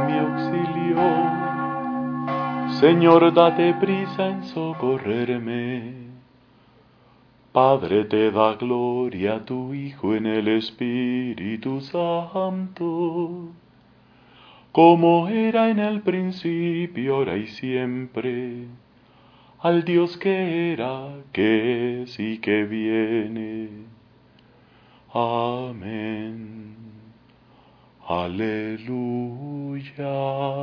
mi auxilio. Señor, date prisa en socorrerme. Padre, te da gloria a tu Hijo en el Espíritu Santo, como era en el principio, ahora y siempre, al Dios que era, que es y que viene. Amén. Aleluya.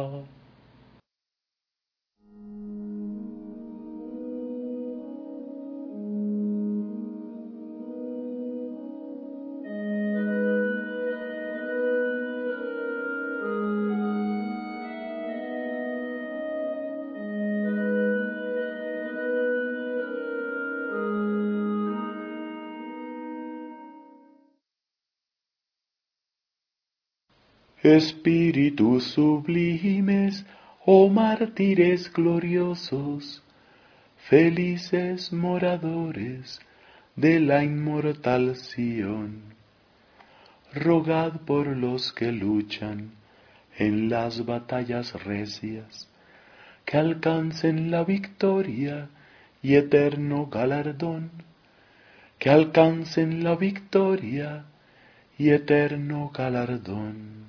Espíritus sublimes, oh mártires gloriosos, felices moradores de la inmortal Sión, rogad por los que luchan en las batallas recias, que alcancen la victoria y eterno galardón, que alcancen la victoria y eterno galardón.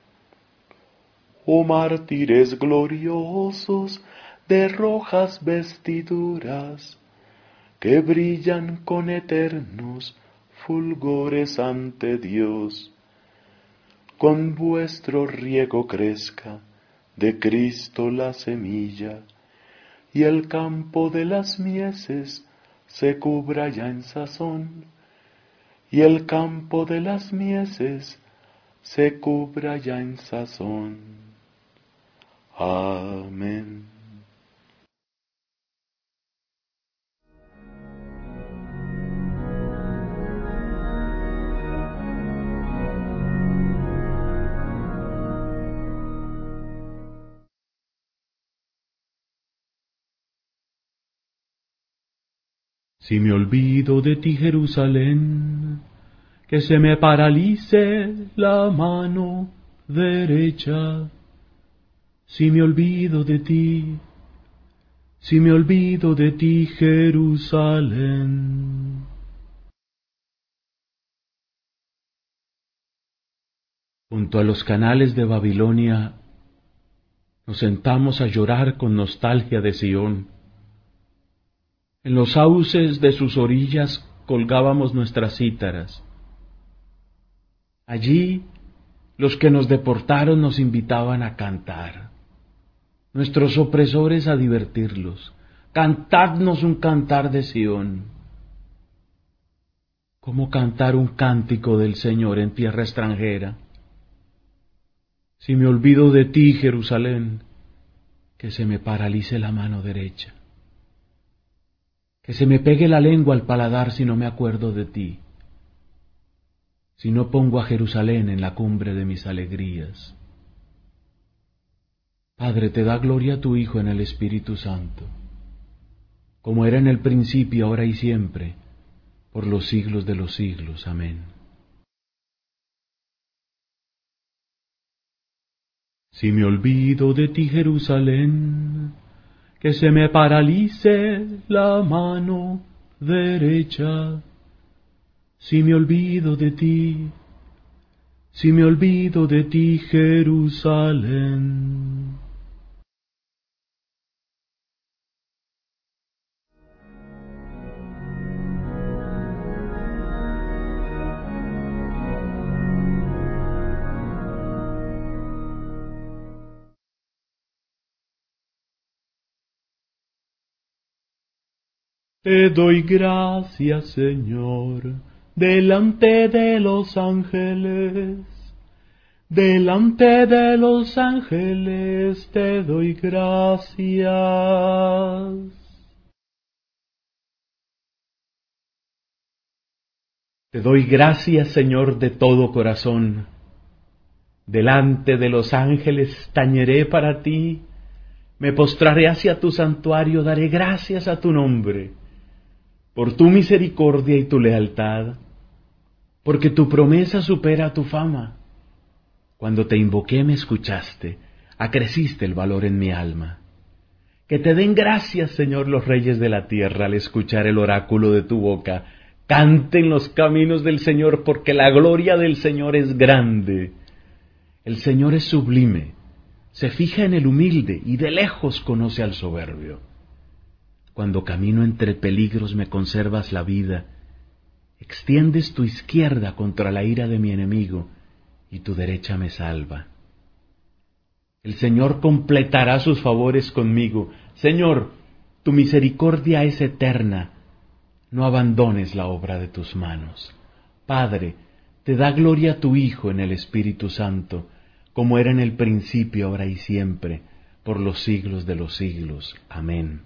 Oh mártires gloriosos de rojas vestiduras, que brillan con eternos fulgores ante Dios, con vuestro riego crezca de Cristo la semilla, y el campo de las mieses se cubra ya en sazón, y el campo de las mieses se cubra ya en sazón. Amén. Si me olvido de ti, Jerusalén, que se me paralice la mano derecha. Si me olvido de ti, si me olvido de ti, Jerusalén. Junto a los canales de Babilonia nos sentamos a llorar con nostalgia de Sión. En los sauces de sus orillas colgábamos nuestras cítaras. Allí los que nos deportaron nos invitaban a cantar, nuestros opresores a divertirlos. Cantadnos un cantar de Sión. ¿Cómo cantar un cántico del Señor en tierra extranjera? Si me olvido de ti, Jerusalén, que se me paralice la mano derecha, que se me pegue la lengua al paladar si no me acuerdo de ti, si no pongo a Jerusalén en la cumbre de mis alegrías. Padre, te da gloria a tu Hijo en el Espíritu Santo, como era en el principio, ahora y siempre, por los siglos de los siglos. Amén. Si me olvido de ti, Jerusalén, que se me paralice la mano derecha. Si me olvido de ti, si me olvido de ti, Jerusalén. Te doy gracias, Señor, delante de los ángeles. Delante de los ángeles te doy gracias. Te doy gracias, Señor, de todo corazón. Delante de los ángeles tañeré para ti, me postraré hacia tu santuario, daré gracias a tu nombre, por tu misericordia y tu lealtad, porque tu promesa supera tu fama. Cuando te invoqué me escuchaste, acreciste el valor en mi alma. Que te den gracias, Señor, los reyes de la tierra al escuchar el oráculo de tu boca. Canten los caminos del Señor, porque la gloria del Señor es grande. El Señor es sublime, se fija en el humilde y de lejos conoce al soberbio. Cuando camino entre peligros me conservas la vida, extiendes tu izquierda contra la ira de mi enemigo y tu derecha me salva. El Señor completará sus favores conmigo. Señor, tu misericordia es eterna. No abandones la obra de tus manos. Padre, te da gloria a tu Hijo en el Espíritu Santo, como era en el principio, ahora y siempre, por los siglos de los siglos. Amén.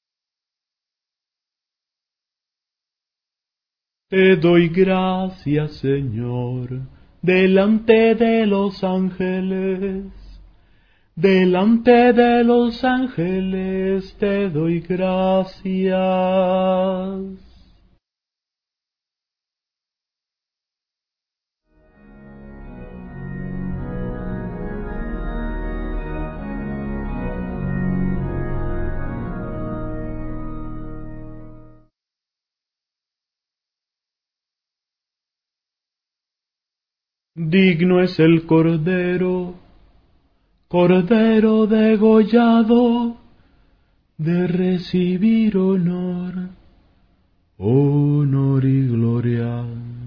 Te doy gracias, Señor, delante de los ángeles. Delante de los ángeles te doy gracias. Digno es el Cordero, Cordero degollado, de recibir honor, honor y gloria.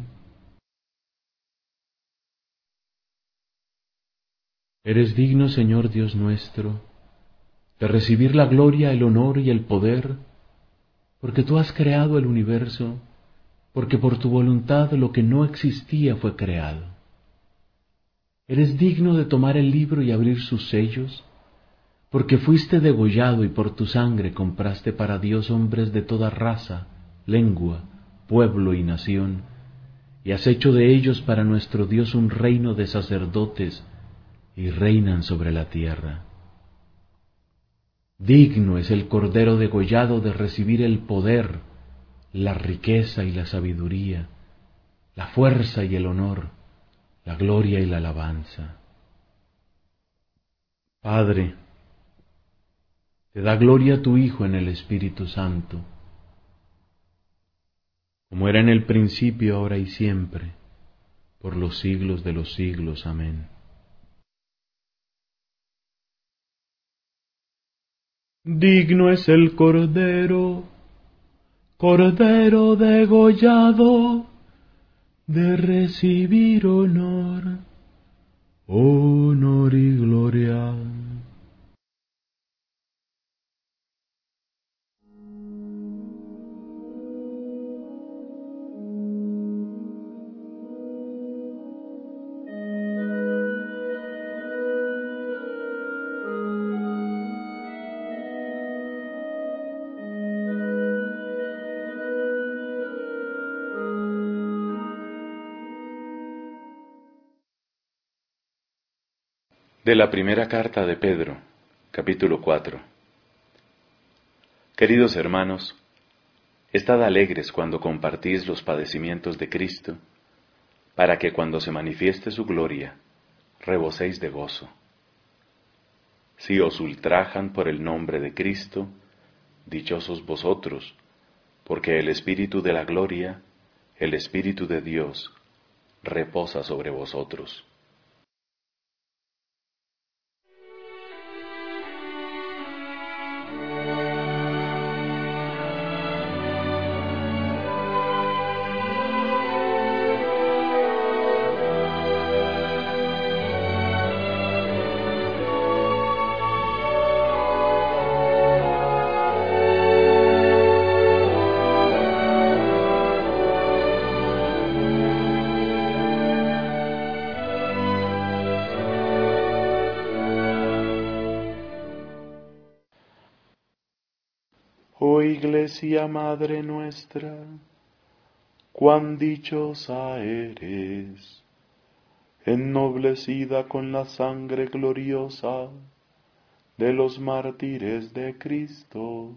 Eres digno, Señor Dios nuestro, de recibir la gloria, el honor y el poder, porque tú has creado el universo, porque por tu voluntad lo que no existía fue creado. Eres digno de tomar el libro y abrir sus sellos, porque fuiste degollado y por tu sangre compraste para Dios hombres de toda raza, lengua, pueblo y nación, y has hecho de ellos para nuestro Dios un reino de sacerdotes, y reinan sobre la tierra. Digno es el Cordero degollado de recibir el poder, la riqueza y la sabiduría, la fuerza y el honor, la gloria y la alabanza. Padre, te da gloria tu Hijo en el Espíritu Santo, como era en el principio, ahora y siempre, por los siglos de los siglos. Amén. Digno es el Cordero, Cordero degollado, de recibir honor, honor y gloria. De la primera carta de Pedro, capítulo 4. Queridos hermanos, estad alegres cuando compartís los padecimientos de Cristo, para que cuando se manifieste su gloria, reboséis de gozo. Si os ultrajan por el nombre de Cristo, dichosos vosotros, porque el Espíritu de la gloria, el Espíritu de Dios, reposa sobre vosotros. Oh Iglesia Madre nuestra, cuán dichosa eres, ennoblecida con la sangre gloriosa de los mártires de Cristo.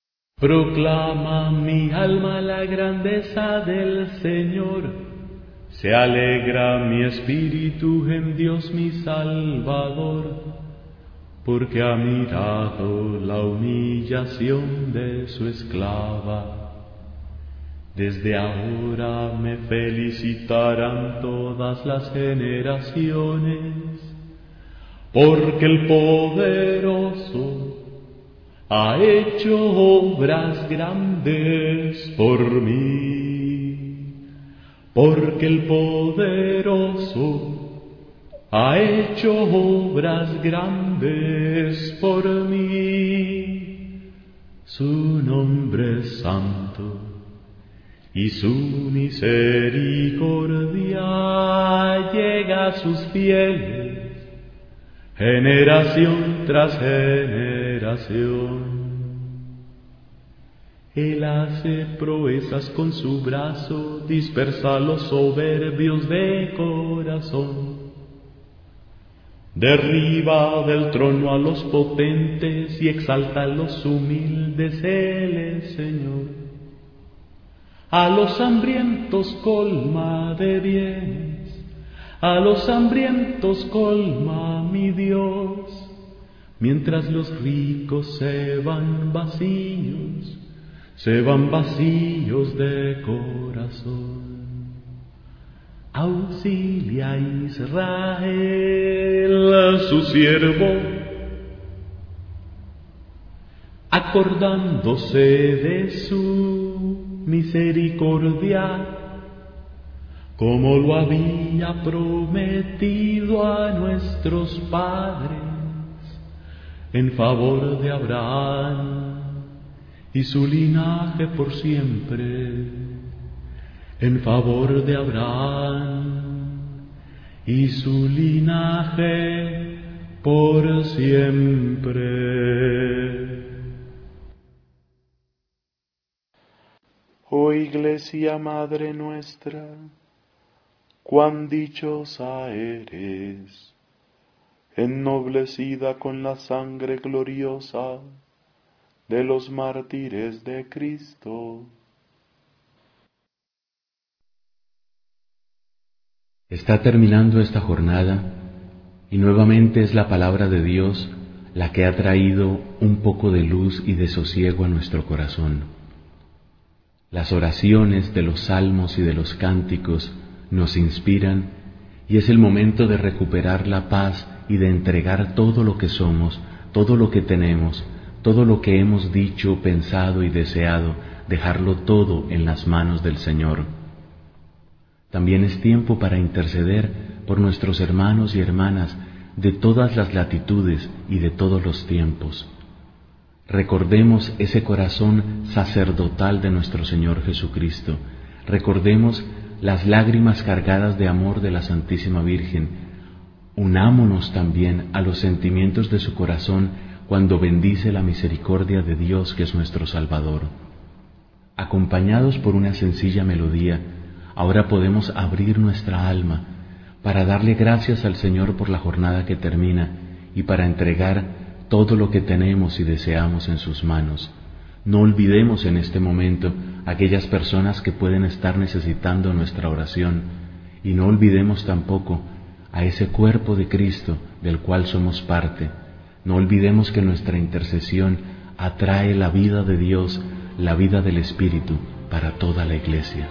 Proclama mi alma la grandeza del Señor. Se alegra mi espíritu en Dios mi Salvador, porque ha mirado la humillación de su esclava. Desde ahora me felicitarán todas las generaciones, porque el poderoso ha hecho obras grandes por mí, porque el poderoso ha hecho obras grandes por mí. Su nombre es santo y su misericordia llega a sus fieles, generación tras generación. Él hace proezas con su brazo, dispersa a los soberbios de corazón. Derriba del trono a los potentes y exalta a los humildes, Él es Señor. A los hambrientos colma de bienes, a los hambrientos colma mi Dios, mientras los ricos se van vacíos de corazón. Auxilia a Israel, su siervo, acordándose de su misericordia, como lo había prometido a nuestros padres, en favor de Abraham y su linaje por siempre, en favor de Abraham y su linaje por siempre. Oh Iglesia Madre nuestra, cuán dichosa eres, ennoblecida con la sangre gloriosa de los mártires de Cristo. Está terminando esta jornada y nuevamente es la palabra de Dios la que ha traído un poco de luz y de sosiego a nuestro corazón. Las oraciones de los salmos y de los cánticos nos inspiran y es el momento de recuperar la paz y de entregar todo lo que somos, todo lo que tenemos, todo lo que hemos dicho, pensado y deseado, dejarlo todo en las manos del Señor. También es tiempo para interceder por nuestros hermanos y hermanas de todas las latitudes y de todos los tiempos. Recordemos ese corazón sacerdotal de nuestro Señor Jesucristo. Recordemos las lágrimas cargadas de amor de la Santísima Virgen. Unámonos también a los sentimientos de su corazón cuando bendice la misericordia de Dios que es nuestro Salvador. Acompañados por una sencilla melodía, ahora podemos abrir nuestra alma para darle gracias al Señor por la jornada que termina y para entregar todo lo que tenemos y deseamos en sus manos. No olvidemos en este momento aquellas personas que pueden estar necesitando nuestra oración y no olvidemos tampoco a ese cuerpo de Cristo del cual somos parte. No olvidemos que nuestra intercesión atrae la vida de Dios, la vida del Espíritu para toda la Iglesia.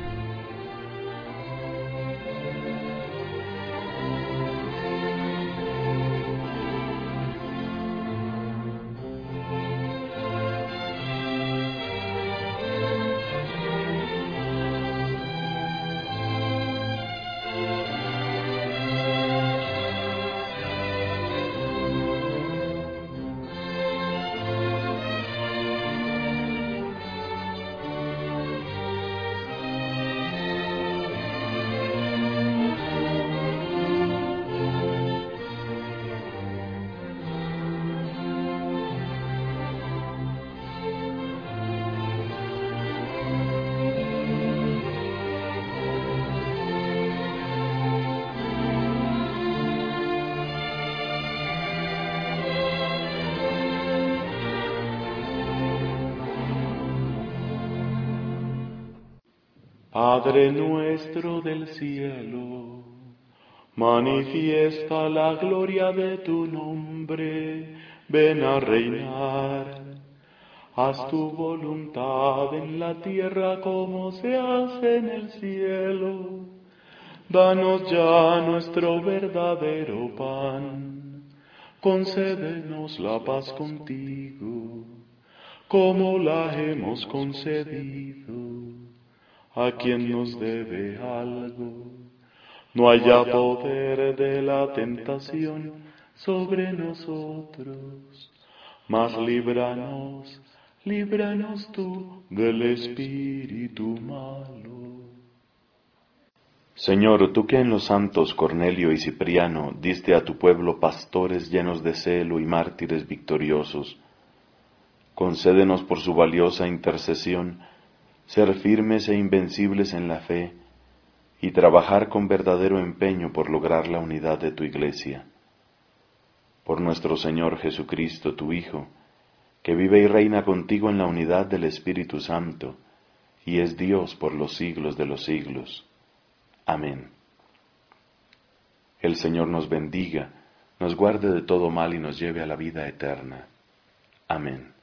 Padre nuestro del cielo, manifiesta la gloria de tu nombre, ven a reinar. Haz tu voluntad en la tierra como se hace en el cielo. Danos ya nuestro verdadero pan. Concédenos la paz contigo, como la hemos concedido a quien nos debe algo. No haya poder de la tentación sobre nosotros, mas líbranos tú del espíritu malo. Señor, tú que en los santos Cornelio y Cipriano diste a tu pueblo pastores llenos de celo y mártires victoriosos, concédenos por su valiosa intercesión ser firmes e invencibles en la fe y trabajar con verdadero empeño por lograr la unidad de tu Iglesia. Por nuestro Señor Jesucristo, tu Hijo, que vive y reina contigo en la unidad del Espíritu Santo, y es Dios por los siglos de los siglos. Amén. El Señor nos bendiga, nos guarde de todo mal y nos lleve a la vida eterna. Amén.